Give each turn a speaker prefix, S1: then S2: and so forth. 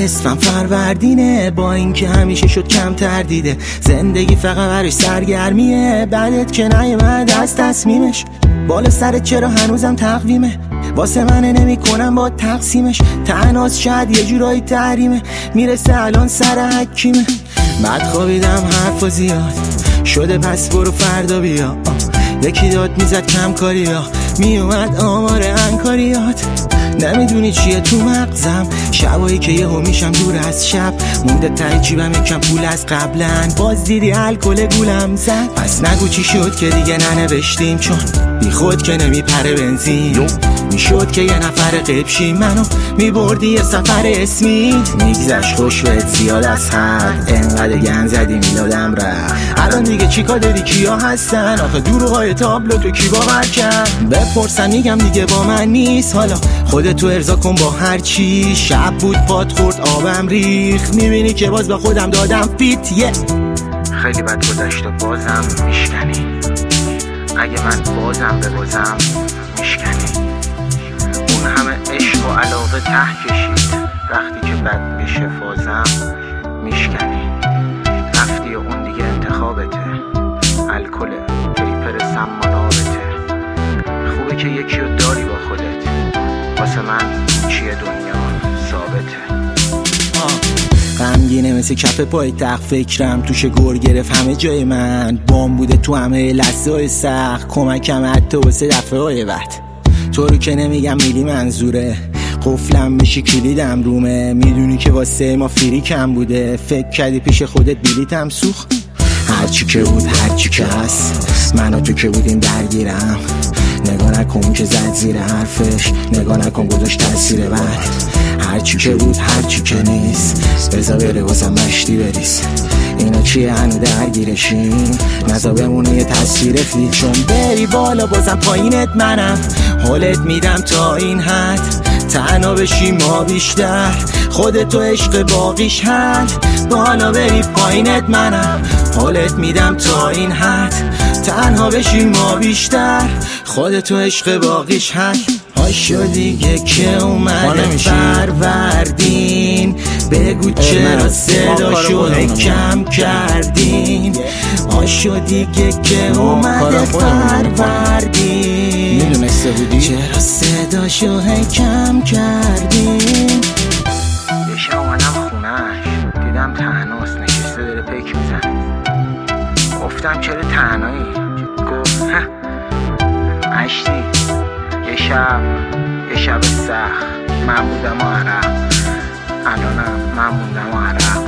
S1: اسفم فروردینه، با اینکه همیشه شد کم تردیده. زندگی فقط برای سرگرمیه، بعدت که نیومد از تصمیمش. بالا سرت چرا هنوزم تقویمه، واسه منه نمی کنم با تقسیمش. تناس شاید یه جورایی تحریمه، میرسه الان سر حکیمه. بعد خوابیدم حرفا زیاد شده، پس برو فردا بیا. یکی داد میزد کم کاریا، میومد آمار انکاریات. نمیدونی چیه تو مغزم، شبایی که یهو میشم دور از شب. مونده ته جیبم یکم پول از قبلن، باز دیدی الکل گولم زد. پس نگو چی شد که دیگه ننوشتیم، چون بی خود که نمیپره بنزین. میشد که یه نفر قبشی منو میبردی یه سفر اسمید. میگذشت خوش بهت زیاد از حد، انقدر گن زدی میلادم رفت. الان دیگه چی کار داری کیا هستن، آخه دروغای تابلو تو کی باور کرد. بپرسن میگم دیگه با من نیست، حالا خودتو ارضا کن با هر چی. شب بود پات خورد آبم ریخ، میبینی که باز به خودم دادم فیت.
S2: خیلی بد گذشت و بازم میشکنی، اگه من بازم ببازم میشکنی. اون همه عشق و علاقه ته کشید، وقتی که بد بشه فازم میشکنی. رفتی و اون دیگه انتخابته، الکل پیپر سمانابته. خوبه که یکی رو داری با خودت، واسه من چیه دنیا ثابته.
S1: غمگینه مثل کف پای تخت، فکرم توش گر گرفت همه جای من. بام بوده تو همه لحظه های سخت، کمکم حتی واسه دفعه های بعد. تو رو که نمیگم میلی منظوره، قفلم میشی کلیدم رومه. میدونی که واسه ما فری کم بوده، فکر کردی پیش خودت بلیتم سوخت. هرچی که بود هرچی که هست، من و تو که بودیم درگیرم. نگاه نکن که زد زیر حرفش، نگاه نکن گذاشت تاثیر بعد. هرچی که بود هرچی که نیست، بذار بره واسم مشتی بریز. اینا چیه هنو درگیرشیم، نذار بمونه یه تصویر خیلی. چون بری بالا بازم پایینت منم، حالت میدم تا این حد. تنها بشیم ما بیشتر، خودتو عشق باقیش حد. بالا بری پایینت منم، حالت میدم تا این حد. تنها بشیم ما بیشتر، خودتو عشق باقیش حد. هاشو دیگه که اومده فروردین، بگو چرا صداشو کم کردین. هاشو دیگه که اومده فروردین، میدونسته بودی چرا صداشو کم کردین.
S2: یه شب اومدم خونهش، دیدم تنهاست نشسته داره پیک میزنه. گفتم چرا تنهایی؟ گفت اشتی یه شب سخت، من بودم و عرق، الانم من موندم و عرق.